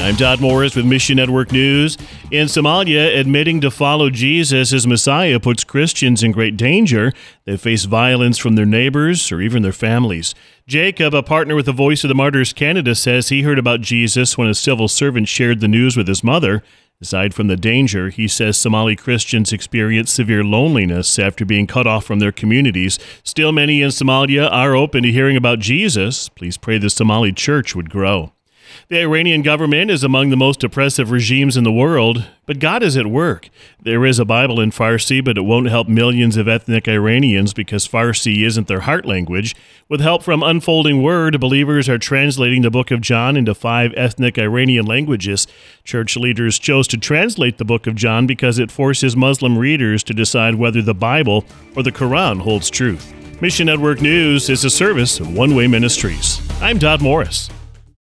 I'm Todd Morris with Mission Network News. In Somalia, admitting to follow Jesus as Messiah puts Christians in great danger. They face violence from their neighbors or even their families. Jacob, a partner with the Voice of the Martyrs Canada, says he heard about Jesus when a civil servant shared the news with his mother. Aside from the danger, he says Somali Christians experience severe loneliness after being cut off from their communities. Still, many in Somalia are open to hearing about Jesus. Please pray the Somali church would grow. The Iranian government is among the most oppressive regimes in the world, but God is at work. There is a Bible in Farsi, but it won't help millions of ethnic Iranians because Farsi isn't their heart language. With help from Unfolding Word, believers are translating the Book of John into 5 ethnic Iranian languages. Church leaders chose to translate the Book of John because it forces Muslim readers to decide whether the Bible or the Quran holds truth. Mission Network News is a service of One Way Ministries. I'm Todd Morris.